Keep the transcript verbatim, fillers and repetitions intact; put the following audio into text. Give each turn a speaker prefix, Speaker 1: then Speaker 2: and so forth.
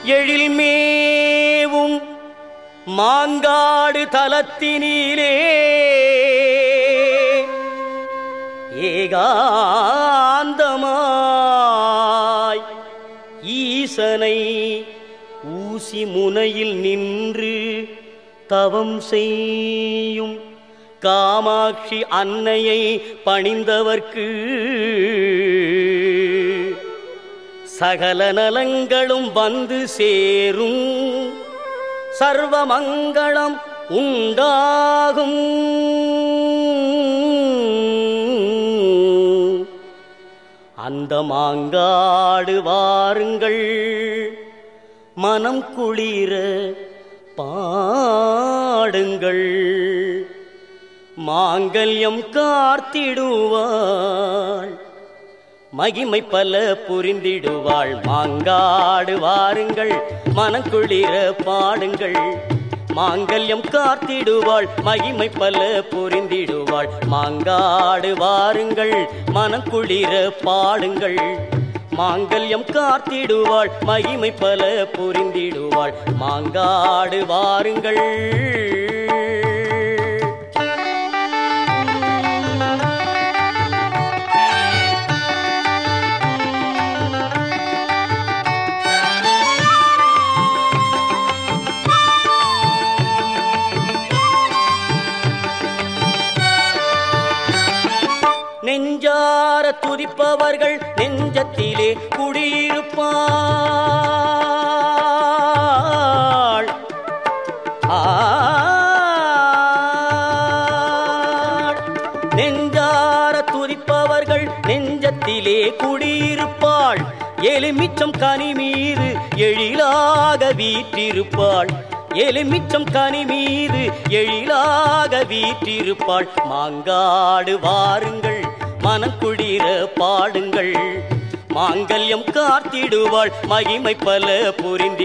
Speaker 1: எழில்மேவும் மாங்காடு தலத்தினிலே ஏகாந்தமாய் ஈசனை ஊசி முனையில் நின்று தவம் செய்யும் காமாட்சி அன்னையை பணிந்தவர்க்கு சகல நலங்களும் வந்து சேரும், சர்வமங்களம் உண்டாகும். அந்த மாங்காடு வாருங்கள், மனம் குளிர பாடுங்கள், மாங்கல்யம் காத்திடுவாள், மகிமை பல புரிந்திடுவாள். மாங்காடு வாருங்கள், மனம் குளிர பாடுங்கள், மாங்கல்யம் காத்திடுவாள், மகிமை பல புரிந்திடுவாள். மாங்காடு வாருங்கள், மனம் குளிர பாடுங்கள், மாங்கல்யம் காத்திடுவாள், மகிமை பல புரிந்திடுவாள். மாங்காடு வாருங்கள். நெஞ்சார துதிப்பவர்கள் நெஞ்சத்திலே குடியிருப்பாள். நெஞ்சார துதிப்பவர்கள் நெஞ்சத்திலே குடியிருப்பாள். எலுமிச்சம் கனி மீது எழிலாக வீற்றிருப்பாள், எலுமிச்சம் கனி மீது எழிலாக வீற்றிருப்பாள். மாங்காடு வாருங்கள், மனம் குளிர பாடுங்கள், மாங்கல்யம் காத்திடுவாள், மகிமை பல புரிந்தி